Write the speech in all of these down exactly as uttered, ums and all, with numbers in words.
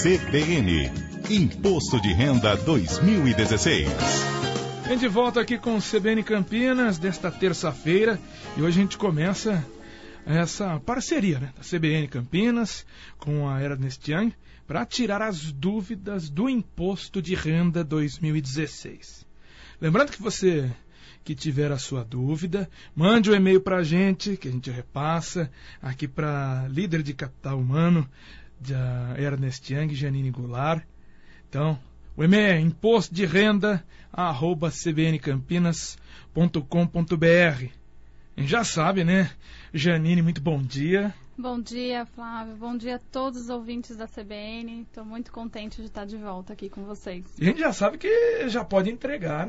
C B N, Imposto de Renda dois mil e dezesseis. Vem de volta aqui com o C B N Campinas desta terça-feira e hoje a gente começa essa parceria, né, da C B N Campinas com a Ernst Young para tirar as dúvidas do Imposto de Renda dois mil e dezesseis. Lembrando que você que tiver a sua dúvida, mande um e-mail para a gente, que a gente repassa aqui para líder de capital humano da Ernst Young, Janine Goulart. Então, o e-mail é imposto de renda arroba c b n campinas ponto com ponto b r. A gente já sabe, né? Janine, muito bom dia. Bom dia, Flávio. Bom dia a todos os ouvintes da C B N. Estou muito contente de estar de volta aqui com vocês. E a gente já sabe que já pode entregar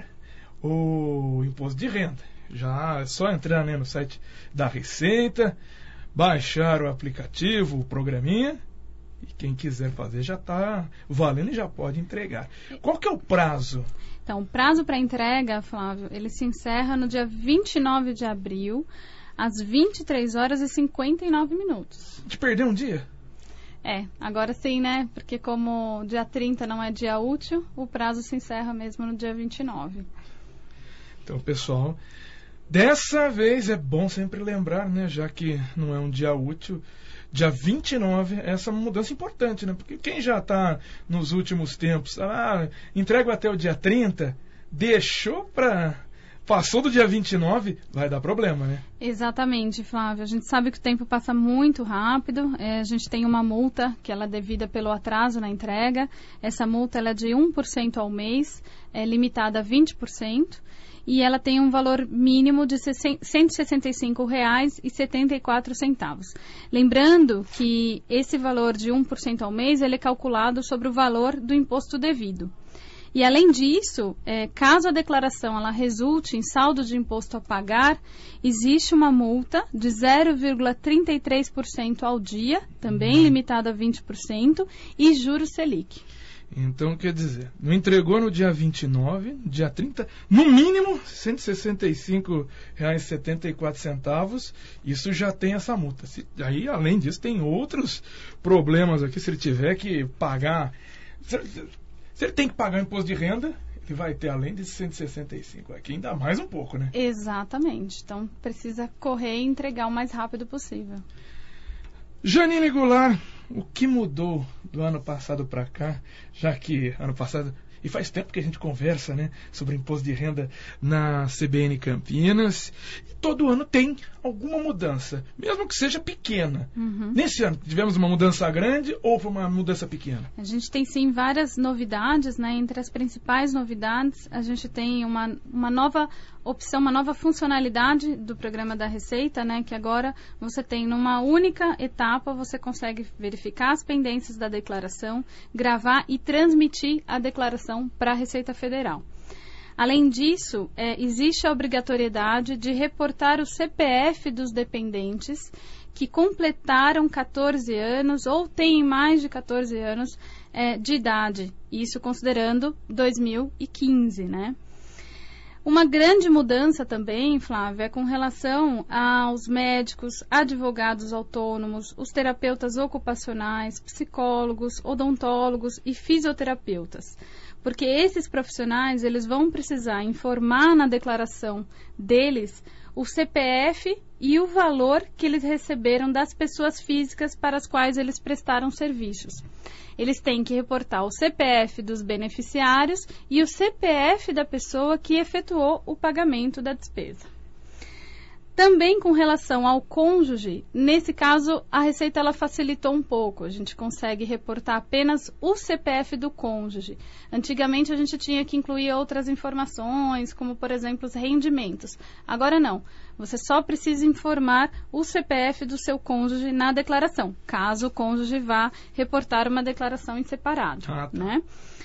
o imposto de renda. Já é só entrar, né, no site da Receita, baixar o aplicativo, o programinha, e quem quiser fazer já está valendo e já pode entregar. Qual que é o prazo? Então, o prazo para entrega, Flávio, ele se encerra no dia vinte e nove de abril, às vinte e três horas e cinquenta e nove minutos. A gente perdeu um dia? É, agora sim, né? Porque como dia trinta não é dia útil, o prazo se encerra mesmo no dia vinte e nove. Então, pessoal, dessa vez é bom sempre lembrar, né? Já que não é um dia útil, dia vinte e nove, essa mudança importante, né? Porque quem já está nos últimos tempos, ah, entrega até o dia trinta, deixou para... Passou do dia vinte e nove, vai dar problema, né? Exatamente, Flávio. A gente sabe que o tempo passa muito rápido. É, a gente tem uma multa que ela é devida pelo atraso na entrega. Essa multa ela é de um por cento ao mês, é limitada a vinte por cento. E ela tem um valor mínimo de cento e sessenta e cinco reais e setenta e quatro centavos. Lembrando que esse valor de um por cento ao mês ele é calculado sobre o valor do imposto devido. E, além disso, é, caso a declaração ela resulte em saldo de imposto a pagar, existe uma multa de zero vírgula trinta e três por cento ao dia, também limitada a vinte por cento, e juros Selic. Então, quer dizer, não entregou no dia vinte e nove, dia trinta, no mínimo cento e sessenta e cinco reais e setenta e quatro centavos, isso já tem essa multa. Se, aí, além disso, tem outros problemas aqui, se ele tiver que pagar... Se, Se ele tem que pagar o imposto de renda, ele vai ter além de cento e sessenta e cinco aqui, ainda mais um pouco, né? Exatamente. Então, precisa correr e entregar o mais rápido possível. Janine Goulart, o que mudou do ano passado para cá, já que ano passado, e faz tempo que a gente conversa, né, sobre imposto de renda na C B N Campinas, e todo ano tem alguma mudança, mesmo que seja pequena. Uhum. Nesse ano, tivemos uma mudança grande ou foi uma mudança pequena? A gente tem, sim, várias novidades, né? Entre as principais novidades, a gente tem uma, uma nova opção, uma nova funcionalidade do programa da Receita, né? Que agora você tem, numa única etapa, você consegue verificar as pendências da declaração, gravar e transmitir a declaração para a Receita Federal. Além disso, é, existe a obrigatoriedade de reportar o C P F dos dependentes que completaram quatorze anos ou têm mais de quatorze anos é, de idade, isso considerando dois mil e quinze, né? Uma grande mudança também, Flávia, é com relação aos médicos, advogados autônomos, os terapeutas ocupacionais, psicólogos, odontólogos e fisioterapeutas. Porque esses profissionais, eles vão precisar informar na declaração deles o C P F e o valor que eles receberam das pessoas físicas para as quais eles prestaram serviços. Eles têm que reportar o C P F dos beneficiários e o C P F da pessoa que efetuou o pagamento da despesa. Também com relação ao cônjuge, nesse caso a Receita ela facilitou um pouco, a gente consegue reportar apenas o C P F do cônjuge. Antigamente a gente tinha que incluir outras informações, como por exemplo os rendimentos. Agora não, você só precisa informar o C P F do seu cônjuge na declaração, caso o cônjuge vá reportar uma declaração em separado, ah, tá. né?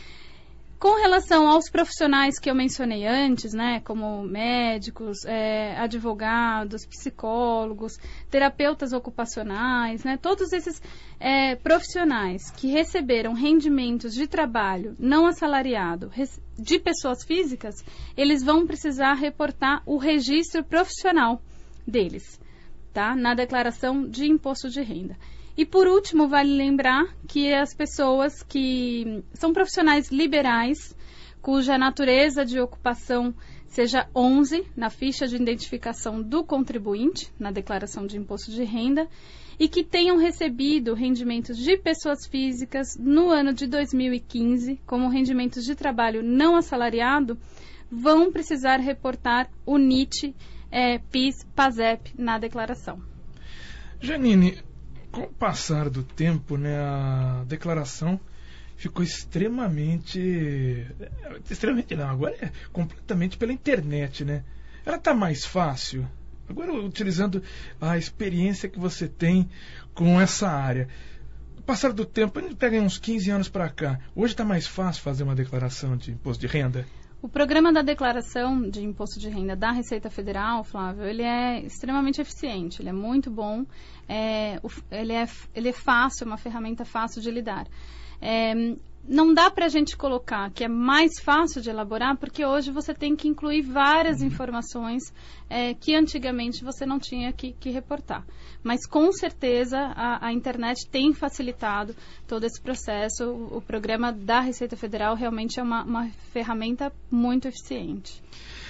Com relação aos profissionais que eu mencionei antes, né, como médicos, é, advogados, psicólogos, terapeutas ocupacionais, né, todos esses é, profissionais que receberam rendimentos de trabalho não assalariado de pessoas físicas, eles vão precisar reportar o registro profissional deles, tá, na declaração de imposto de renda. E por último, vale lembrar que as pessoas que são profissionais liberais, cuja natureza de ocupação seja onze na ficha de identificação do contribuinte, na declaração de imposto de renda, e que tenham recebido rendimentos de pessoas físicas no ano de dois mil e quinze, como rendimentos de trabalho não assalariado, vão precisar reportar o N I T, é, PIS, PASEP na declaração. Janine, com o passar do tempo, né, a declaração ficou extremamente... Extremamente não, agora é completamente pela internet, né? Ela está mais fácil? Agora, utilizando a experiência que você tem com essa área. No passar do tempo, a gente pega uns quinze anos para cá. Hoje está mais fácil fazer uma declaração de imposto de renda? O programa da declaração de imposto de renda da Receita Federal, Flávio, ele é extremamente eficiente, ele é muito bom, é, ele, é, ele é fácil, é uma ferramenta fácil de lidar. É, não dá para a gente colocar que é mais fácil de elaborar, porque hoje você tem que incluir várias informações é, que antigamente você não tinha que, que reportar. Mas com certeza a, a internet tem facilitado todo esse processo. O, o programa da Receita Federal realmente é uma, uma ferramenta muito eficiente.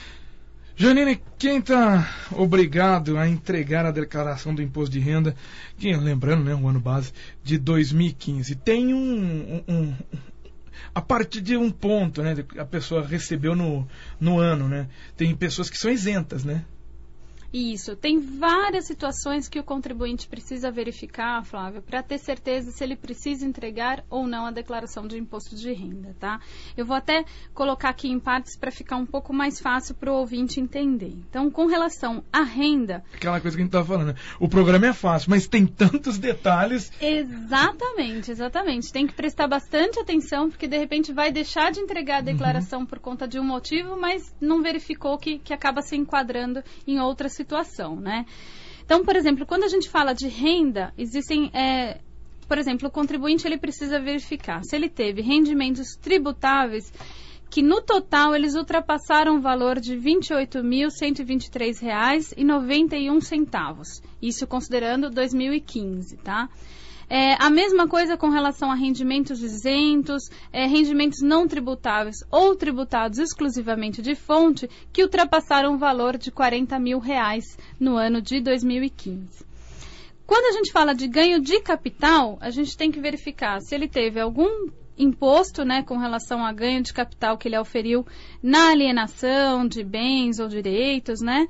Janine, quem está obrigado a entregar a declaração do imposto de renda, que, lembrando, né, o ano base de dois mil e quinze, tem um, um, um a partir de um ponto, né, a pessoa recebeu no, no ano, né, tem pessoas que são isentas, né? Isso, tem várias situações que o contribuinte precisa verificar, Flávio, para ter certeza se ele precisa entregar ou não a declaração de imposto de renda, tá? Eu vou até colocar aqui em partes para ficar um pouco mais fácil para o ouvinte entender. Então, com relação à renda... Aquela coisa que a gente estava falando, né? O programa é fácil, mas tem tantos detalhes... Exatamente, exatamente. Tem que prestar bastante atenção, porque de repente vai deixar de entregar a declaração uhum. por conta de um motivo, mas não verificou que, que acaba se enquadrando em outras situação, né? Então, por exemplo, quando a gente fala de renda, existem, é, por exemplo, o contribuinte ele precisa verificar se ele teve rendimentos tributáveis que no total eles ultrapassaram o valor de vinte e oito mil cento e vinte e três reais e noventa e um centavos. Isso considerando dois mil e quinze, tá? É, a mesma coisa com relação a rendimentos isentos, é, rendimentos não tributáveis ou tributados exclusivamente de fonte, que ultrapassaram o valor de quarenta mil reais no ano de dois mil e quinze. Quando a gente fala de ganho de capital, a gente tem que verificar se ele teve algum imposto, né, com relação a ganho de capital que ele auferiu na alienação de bens ou direitos, né?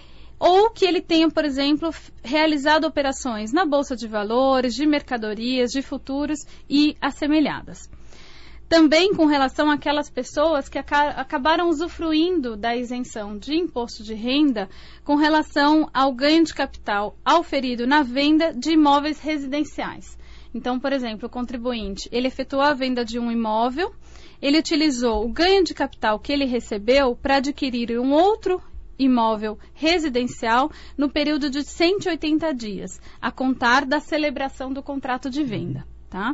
Ou que ele tenha, por exemplo, realizado operações na Bolsa de Valores, de mercadorias, de futuros e assemelhadas. Também com relação àquelas pessoas que aca- acabaram usufruindo da isenção de imposto de renda com relação ao ganho de capital auferido na venda de imóveis residenciais. Então, por exemplo, o contribuinte, ele efetuou a venda de um imóvel, ele utilizou o ganho de capital que ele recebeu para adquirir um outro imóvel residencial no período de cento e oitenta dias, a contar da celebração do contrato de venda, tá?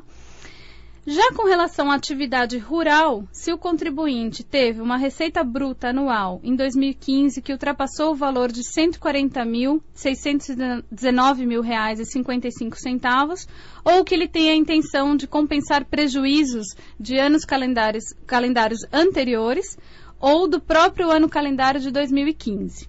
Já com relação à atividade rural, se o contribuinte teve uma receita bruta anual em dois mil e quinze que ultrapassou o valor de cento e quarenta mil seiscentos e dezenove mil reais e cinquenta e cinco centavos, ou que ele tenha a intenção de compensar prejuízos de anos calendários, calendários anteriores, ou do próprio ano calendário de dois mil e quinze.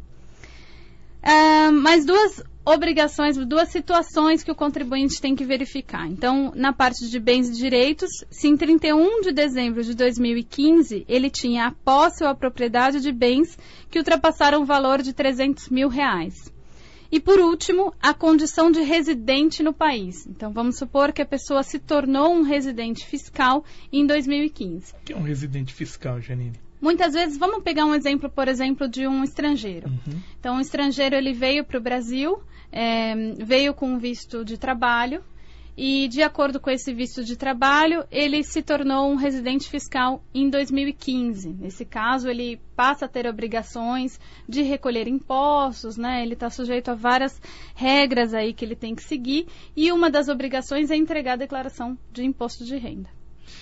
Uh, mais duas obrigações, duas situações que o contribuinte tem que verificar. Então, na parte de bens e direitos, se em trinta e um de dezembro de dois mil e quinze ele tinha a posse ou a propriedade de bens que ultrapassaram o valor de trezentos mil reais. E, por último, a condição de residente no país. Então, vamos supor que a pessoa se tornou um residente fiscal em dois mil e quinze. O que é um residente fiscal, Janine? Muitas vezes, vamos pegar um exemplo, por exemplo, de um estrangeiro. Uhum. Então, um estrangeiro ele veio para o Brasil, é, veio com um visto de trabalho e, de acordo com esse visto de trabalho, ele se tornou um residente fiscal em dois mil e quinze. Nesse caso, ele passa a ter obrigações de recolher impostos, né? Ele está sujeito a várias regras aí que ele tem que seguir e uma das obrigações é entregar a declaração de imposto de renda.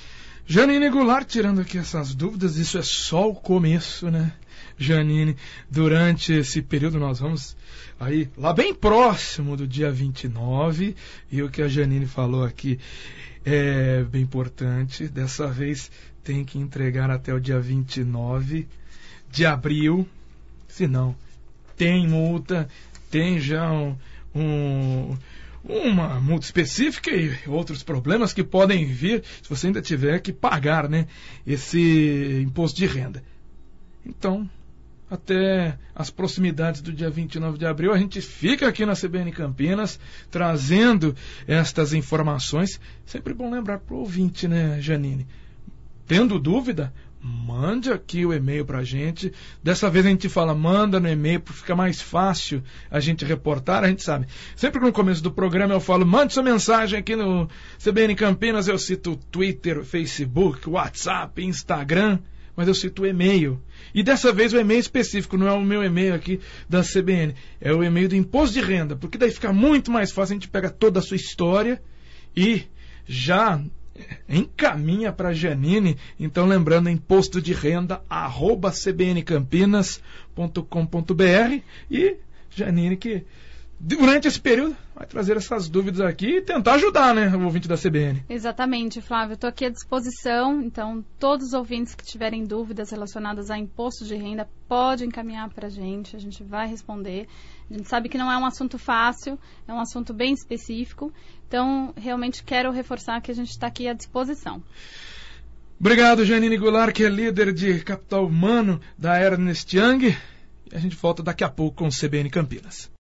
Janine Goulart, tirando aqui essas dúvidas, isso é só o começo, né? Janine, durante esse período nós vamos aí lá bem próximo do dia vinte e nove, e o que a Janine falou aqui é bem importante. Dessa vez tem que entregar até o dia vinte e nove de abril, senão tem multa, tem já um, um, uma multa específica e outros problemas que podem vir se você ainda tiver que pagar, né, esse imposto de renda. Então, até as proximidades do dia vinte e nove de abril, a gente fica aqui na C B N Campinas trazendo estas informações. Sempre bom lembrar para o ouvinte, né, Janine? Tendo dúvida, mande aqui o e-mail para a gente. Dessa vez a gente fala, manda no e-mail, porque fica mais fácil a gente reportar. A gente sabe, sempre que no começo do programa eu falo, mande sua mensagem aqui no C B N Campinas, eu cito Twitter, Facebook, WhatsApp, Instagram, mas eu cito o e-mail. E dessa vez o e-mail específico, não é o meu e-mail aqui da C B N, é o e-mail do Imposto de Renda, porque daí fica muito mais fácil, a gente pega toda a sua história e já encaminha para a Janine. Então, lembrando, imposto de renda arroba c b n campinas ponto com ponto b r, e Janine que durante esse período vai trazer essas dúvidas aqui e tentar ajudar, né, o ouvinte da C B N. Exatamente, Flávio. Estou aqui à disposição. Então, todos os ouvintes que tiverem dúvidas relacionadas a imposto de renda, pode encaminhar para a gente. A gente vai responder. A gente sabe que não é um assunto fácil, é um assunto bem específico. Então, realmente quero reforçar que a gente está aqui à disposição. Obrigado, Janine Goulart, que é líder de capital humano da Ernst Young. E a gente volta daqui a pouco com o C B N Campinas.